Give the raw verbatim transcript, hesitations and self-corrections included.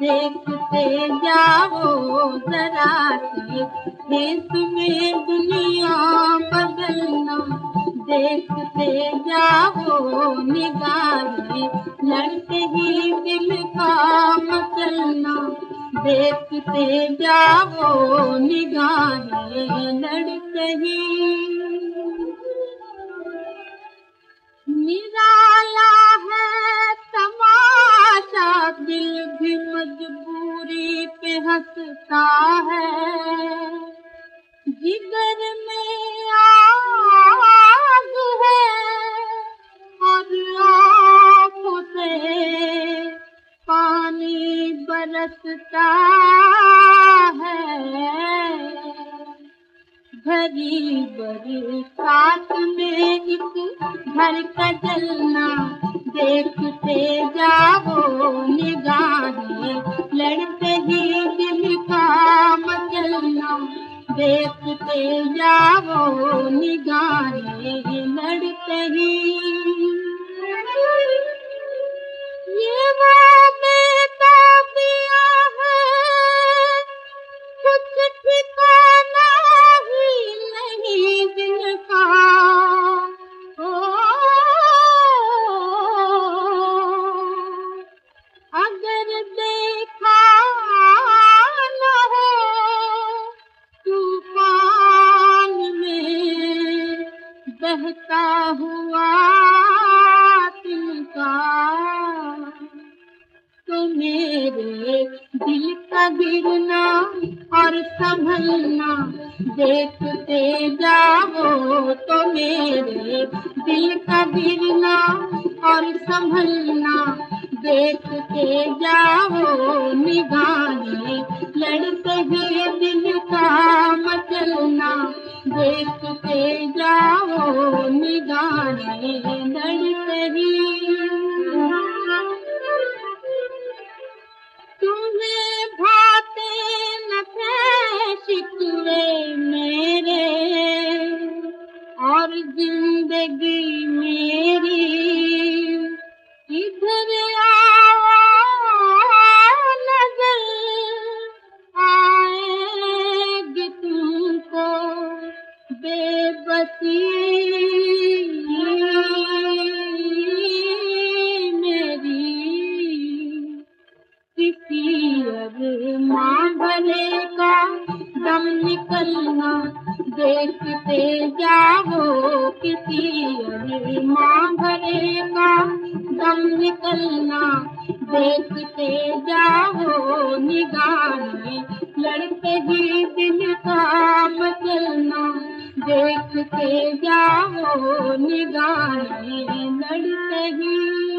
देखते जाओ जरा से देश में दुनिया बदलना। देखते जाओ निगाहें लड़ते ही दिल का मचलना। देखते जाओ निगाहें लड़ते ही। निराला है तमाशा दिल भी मजबूरी पे हंसता है। जिगर में आग है और आँखों से पानी बरसता है। भरी बरसात में एक घर का जलना। देखते जाओ निगाहें लड़ते ही दिल का मचलना। देखते जाओ निगाहें लड़ते ही। ये वो बेताबियां हैं कुछ ठिकाना ही नहीं जिनका। ओ, अगर देखा न हो तूफान में बहता हुआ तिनका, तो मेरे दिल का गिरना और संभलना। देखते जाओ तो मेरे दिल का गिरना और संभलना। देखते जाओ निगाहें लड़ते ही दिल का मचलना। देखते जाओ निगाहें लड़ते ही। तुम्हें भाते न थे शिकवे मेरे और जिंदगी मेरी। इधर आओ नजर आएगी तुमको बेबसी मेरी। किसी अरमां भरे का दम निकलना। देखते जाओ किसी अरमां भरे का दम निकलना। देखते जाओ निगाहें लड़ते ही दिल का मचलना। देखते जाओ निगाहें लड़ते ही।